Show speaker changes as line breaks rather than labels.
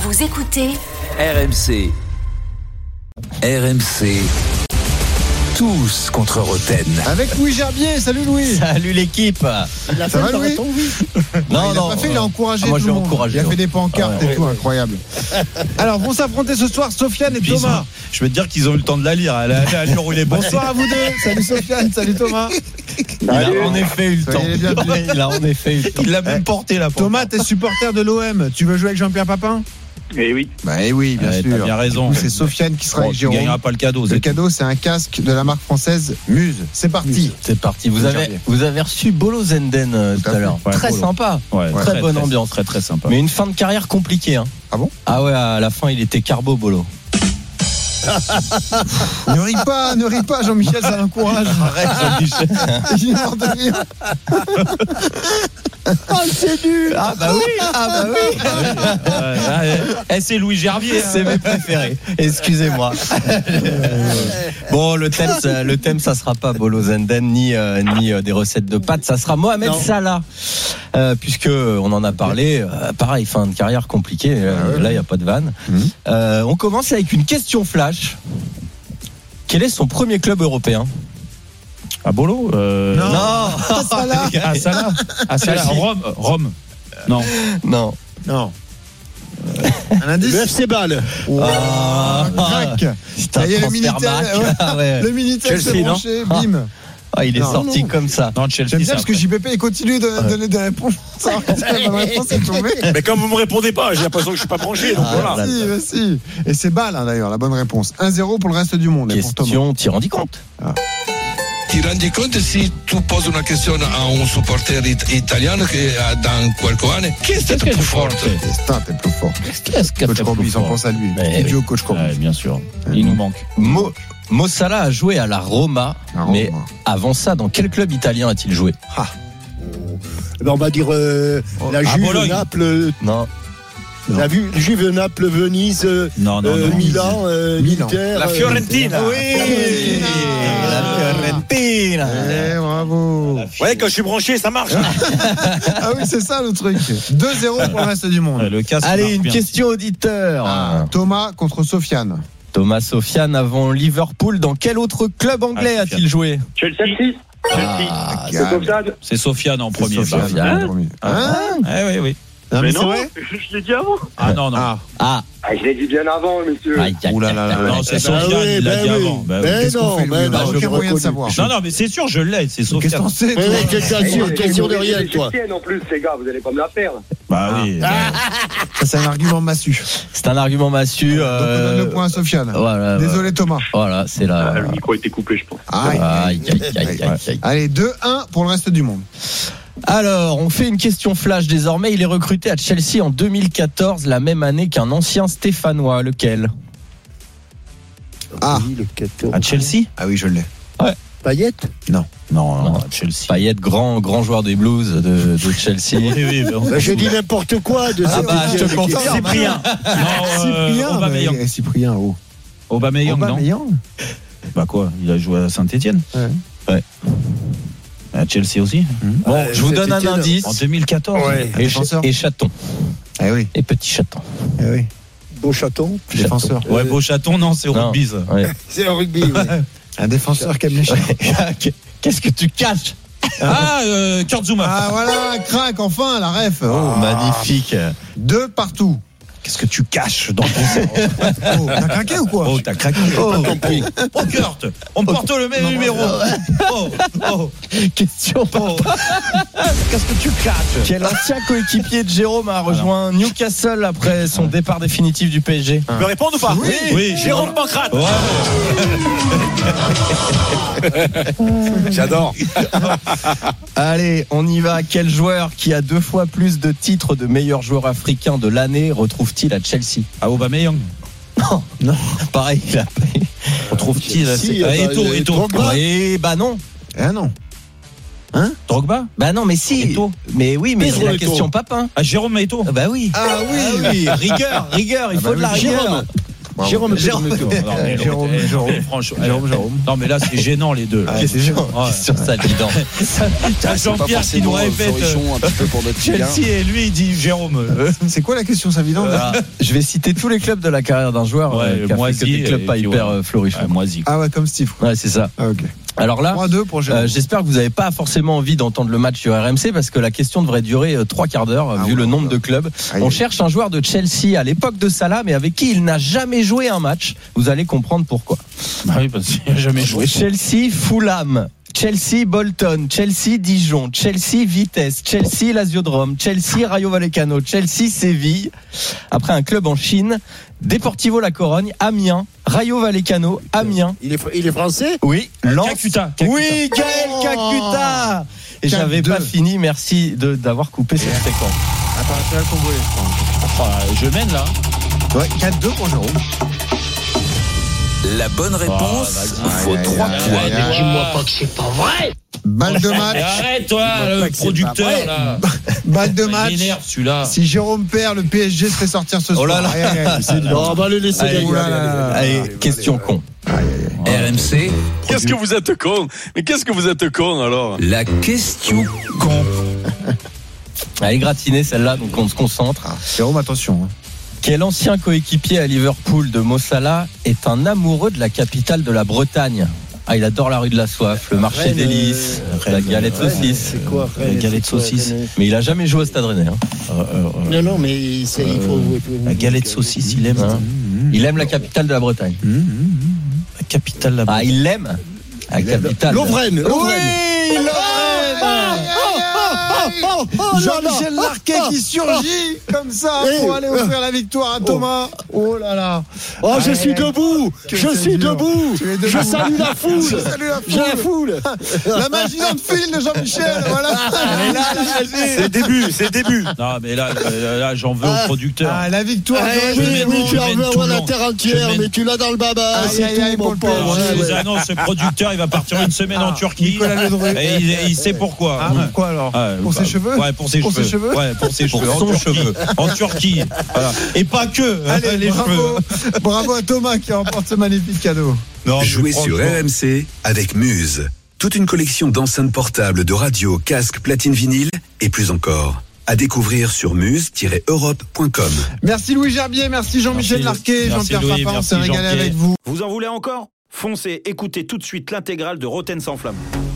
Vous écoutez
RMC. Tous contre Roten.
Avec Louis Gerbier, salut Louis.
Salut l'équipe.
Ça va Louis? Non, il a pas fait, il a encouragé tout le monde. Il a fait des pancartes et tout, incroyable. Alors vont s'affronter ce soir Sofiane et Thomas.
Je vais te dire qu'ils ont eu le temps de la lire. Elle a roulé.
Bonsoir à vous deux. Salut Sofiane, salut Thomas.
Il a en effet eu le temps. Il a en effet eu le temps.
Il l'a même porté là.
Thomas, t'es supporter de l'OM. Tu veux jouer avec Jean-Pierre Papin?
Eh oui.
Eh oui, bien sûr.
T'as bien raison.
C'est Sofiane qui sera avec
Tu
Jérôme.
gagneras pas le cadeau.
Le cadeau, c'est un casque de la marque française Muse. C'est parti.
C'est parti. Vous avez reçu Bolo Zenden tout à l'heure.
Ouais,
très
Bolo.
sympa.
Ouais,
très bonne ambiance.
Très très sympa.
Mais une fin de carrière compliquée. Hein.
Ah bon?
Ah ouais, à la fin, il était carbo Bolo.
Ne ris pas, Jean-Michel, ça l'encourage.
Arrête, Jean-Michel.
Il est mort de rire. Oh, c'est nul.
Ah bah oui.
C'est Louis Gervier.
C'est mes préférés. Excusez-moi. Bon, le thème, ça sera pas Bolo Zenden ni des recettes de pâtes. Ça sera Mohamed Salah, puisque on en a parlé. Pareil, fin de carrière compliquée. Là, il y a pas de vanne. On commence avec une question flash. Quel est son premier club européen?
À Bolo
Non. Salah.
Salah. Rome. Non.
Un indice.
Le FC Bâle.
Crac.
C'est un
Ça y est, le
transfert
Minitel.
ouais.
Le Minitel s'est branché, bim.
Ah, il est sorti comme ça.
Non, Chelsea.
J'aime bien parce que JPP il continue de donner des réponses. Alors que la bonne réponse est tombée.
Mais comme vous me répondez pas, j'ai l'impression que je suis pas branché. Donc voilà.
Si. Et c'est Bâle d'ailleurs, la bonne réponse. 1-0 pour le reste du monde.
Question, t'y rendis compte?
Ti rendi conto se tu poses una questione a un supporter italiano che dans quelques années, qui est le plus fort?
Destin, t'es plus fort.
Qu'est-ce qu'il
Coach Corby, on pense à lui. Petit vieux coach Corby.
Bien sûr. Il nous manque.
Mo Salah a joué à la Roma, mais avant ça, dans quel club italien a-t-il joué?
On va dire la Juve, Naples.
Non.
La Juve, Naples, Venise,
Non.
Milan, Inter.
La Fiorentina.
Oui, la Fiorentina.
Bravo.
Ouais, quand je suis branché, ça marche.
Ah oui, c'est ça le truc. 2-0 pour le reste du monde.
Allez, une question auditeur.
Thomas contre Sofiane.
Thomas Sofiane avant Liverpool, dans quel autre club anglais a-t-il joué?
Chelsea.
C'est Sofiane en premier. Oui.
Non, mais
non,
c'est vrai.
je l'ai dit avant.
Ah non.
Je l'ai dit bien avant, monsieur.
Ouh là là.
Non, c'est Sofiane, il l'a dit avant.
Qu'est-ce qu'on fait, Louis?
non,
Aucun moyen de savoir.
Non, mais c'est sûr, je l'ai, c'est
Qu'est-ce
Sofiane.
qu'on sait?
Question de rien, toi.
En plus, les gars, vous allez pas me la faire.
Bah oui.
Ça, c'est un argument massu.
C'est un argument massu.
Donc on donne le point à Sofiane.
Voilà,
Désolé Thomas.
Voilà, c'est là.
Le micro a été coupé, je pense.
Aïe.
Allez, 2-1 pour le reste du monde.
Alors, on fait une question flash désormais. Il est recruté à Chelsea en 2014, la même année qu'un ancien Stéphanois. Lequel?
Ah,
À Chelsea?
ah oui, je l'ai.
Payet.
Non, à Chelsea.
Payet, grand joueur des Blues de Chelsea.
Oui.
J'ai dit n'importe quoi de
Ah bah, je te confirme.
Cyprien.
Cyprien, oh.
Aubameyang, non?
Aubameyang.
Bah quoi? Il a joué à Saint-Etienne.
Ouais.
À Chelsea aussi.
Bon, je vous donne un indice.
En 2014.
Ouais.
Et chaton.
Eh oui.
Et petit chaton.
Eh oui.
Beau chaton.
Défenseur.
Ouais, beau chaton, non, c'est au
Non.
rugby, ça.
Ouais.
C'est un rugby. Ouais.
Un défenseur qui aime les chiens.
Qu'est-ce que tu caches?
Kurt Zouma.
Ah voilà, crac, enfin, la ref. Oh.
Magnifique.
2 partout.
Qu'est-ce que tu caches dans ton cerveau?
Oh, t'as craqué ou quoi?
Oh, t'as craqué. Oh, Kurt, on porte le même numéro.
Question.
Qu'est-ce que tu caches?
Quel ancien coéquipier de Jérôme a rejoint Newcastle après son départ définitif du PSG?
Tu peux répondre ou pas?
Oui,
Jérôme Pancrate.
J'adore.
Allez, on y va. Quel joueur qui a 2 fois plus de titres de meilleur joueur africain de l'année retrouve-t-il à Chelsea?
À Aubameyang.
Non. Pareil, il a payé.
Retrouve-t-il Eto'o.
Drogba.
Oui, bah non.
Eh non.
Drogba?
Bah non, mais si.
Eto'o.
Mais oui, mais c'est la
Eto'o.
question Papin.
À Jérôme Eto'o.
Bah oui.
Ah oui.
Rigueur, il faut de la rigueur.
Jérôme. Jérôme.
Franchement. Non, mais là, c'est gênant, les deux.
C'est gênant. Question évident.
T'as Jean-Pierre qui nous répète Chelsea et lui, il dit Jérôme.
C'est quoi la question, ça évident?
Je vais citer tous les clubs de la carrière d'un joueur qui a fait que des clubs pas hyper florissants.
Ah ouais, comme Steve.
Ouais, c'est ça.
Ah, ok.
Alors là,
3-2 pour Jérôme.
j'espère que vous n'avez pas forcément envie d'entendre le match sur RMC parce que la question devrait durer 3 quarts d'heure vu le nombre de clubs. On cherche un joueur de Chelsea à l'époque de Salah mais avec qui il n'a jamais joué un match. Vous allez comprendre pourquoi.
Bah oui, parce qu'il n'a jamais joué.
Chelsea, Fulham, Chelsea, Bolton, Chelsea, Dijon, Chelsea, Vitesse, Chelsea, Lazio de Rome, Chelsea, Rayo Vallecano, Chelsea, Séville. Après un club en Chine, Deportivo La Corogne, Amiens, Rayo Vallecano, Amiens.
Il est français?
Oui, Lens.
Kakuta.
Oui, Gaël Kakuta. Et j'avais pas fini, merci d'avoir coupé cette séquence.
International congolais, je crois.
Je mène là.
Ouais, 4-2 pour Jérôme.
La bonne réponse, il faut 3 points.
Dis-moi pas que c'est pas vrai.
Balle de match.
Arrête, toi, le producteur là.
Balle de match.
Il m'énerve celui-là.
Si Jérôme perd, le PSG se fait sortir ce soir.
Oh là là.
On va le laisser gagner.
Allez, question con.
RMC,
Qu'est-ce que vous êtes con? Mais qu'est-ce que vous êtes con alors?
la question con.
Allez, gratiner celle-là, donc on se concentre.
Jérôme, attention.
Quel ancien coéquipier à Liverpool de Mo Salah est un amoureux de la capitale de la Bretagne? Il adore la rue de la soif, le marché des Lys, la galette saucisse.
C'est quoi,
La galette saucisse. Mais il a jamais joué au Stade Rennais.
Non, mais il faut.
La galette saucisse, il aime.
Il aime la capitale de la Bretagne.
La capitale là-bas.
Ah, il l'aime. La capitale.
Lovren.
Oui,
Jean-Michel Larquet qui surgit comme ça pour aller offrir la victoire à Thomas. Oh là là.
Oh, je suis debout. Je suis debout. Je salue la foule. J'ai la foule.
La magie dans le fil de Jean-Michel. Voilà.
C'est le début. Non, mais là j'en veux au producteur.
Ah, la victoire.
Oui, tu en veux la terre entière, mais tu l'as dans le baba. C'est tout, mon pauvre.
Je vous annonce, ce producteur, il va partir une semaine en Turquie. Et il sait pourquoi.
Ah, pourquoi alors? Pour ses cheveux?
Ouais, pour ses cheveux. Ouais, pour ses cheveux.
Pour son cheveu.
En Turquie. Voilà. Et pas que.
Allez,
les
bravo. Bravo à Thomas qui remporte ce magnifique cadeau.
Jouez sur RMC avec Muse. Toute une collection d'enceintes portables, de radios, casques, platines vinyles et plus encore. À découvrir sur muse-europe.com.
Merci Louis Gerbier, merci Jean-Michel Larquet, Jean-Pierre Papin, on s'est régalé avec vous.
Vous en voulez encore ? Foncez, écoutez tout de suite l'intégrale de Roten sans flamme.